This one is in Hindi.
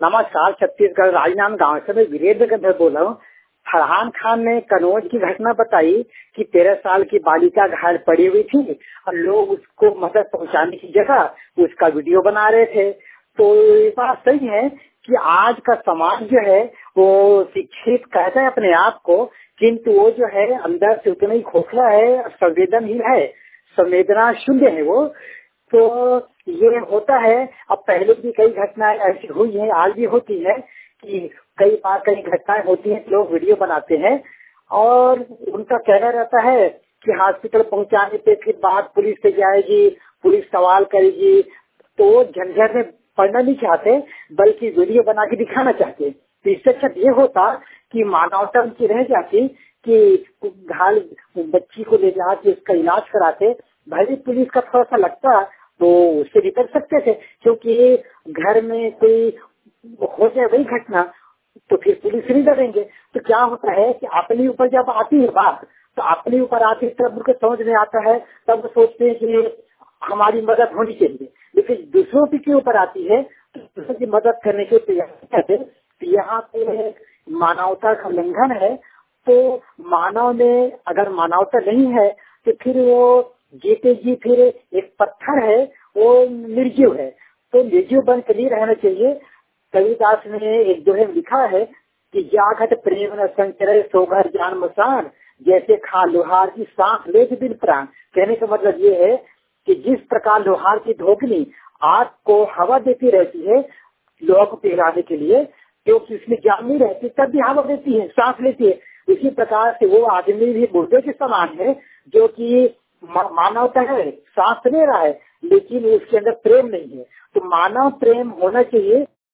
नमस्कार, छत्तीसगढ़ राजनांद गांव से मैं वीरेंद्र गंधर बोल रहा हूँ। फरहान खान ने कन्नौज की घटना बताई कि 13 साल की बालिका घायल पड़ी हुई थी और लोग उसको मदद पहुंचाने की जगह उसका वीडियो बना रहे थे। तो ये बात सही है कि आज का समाज जो है वो शिक्षित कहता है अपने आप को, किंतु वो जो है अंदर से उतना ही खोखला है, संवेदनहीन है, संवेदना शून्य है वो। तो ये होता है। अब पहले भी कई घटनाएं ऐसी हुई हैं, आज भी होती है कि कई बार कई घटनाएं होती हैं, लोग वीडियो बनाते हैं और उनका कहना रहता है कि हॉस्पिटल पहुंचाने पे फिर बात पुलिस से जाएगी, पुलिस सवाल करेगी। तो वो झंझट में पढ़ना नहीं चाहते बल्कि वीडियो बना के दिखाना चाहते। तो इससे अच्छा ये होता कि मानवता उनकी रह जाती कि घायल बच्ची को ले जाके उसका इलाज कराते। भले पुलिस का थोड़ा सा लगता तो उससे भी कर सकते थे, क्योंकि घर में कोई हो जाए वही घटना तो फिर पुलिस नहीं डरेंगे। तो क्या होता है कि अपने ऊपर जब आती है बात, तो अपने ऊपर आती है तब उनको समझ में आता है, तब वो सोचते हैं कि हमारी मदद होनी चाहिए। लेकिन दूसरों के ऊपर आती है तो दूसरों की मदद करने के तैयार कहते। तो यहाँ पे मानवता का उल्लंघन है। तो मानव में अगर मानवता नहीं है तो फिर वो जीते जी फिर एक पत्थर है, वो निर्जीव है। तो निर्जीव बन के नहीं रहना चाहिए। कबीरदास ने एक दोहे में लिखा है कि जागत प्रेम न संचरे सोगर जान मसान, जैसे खा लोहार की सांस ले दिन प्राण। कहने का मतलब ये है कि जिस प्रकार लोहार की धोखनी आग को हवा देती रहती है लोहा को पिघलाने के लिए, क्योंकि उसमें जान नहीं रहती तब भी हवा देती है, सांस लेती है। इसी प्रकार से वो आदमी भी मुर्दे के समान है जो कि मानवता है, सांस ले रहा है लेकिन उसके अंदर प्रेम नहीं है। तो मानव प्रेम होना चाहिए।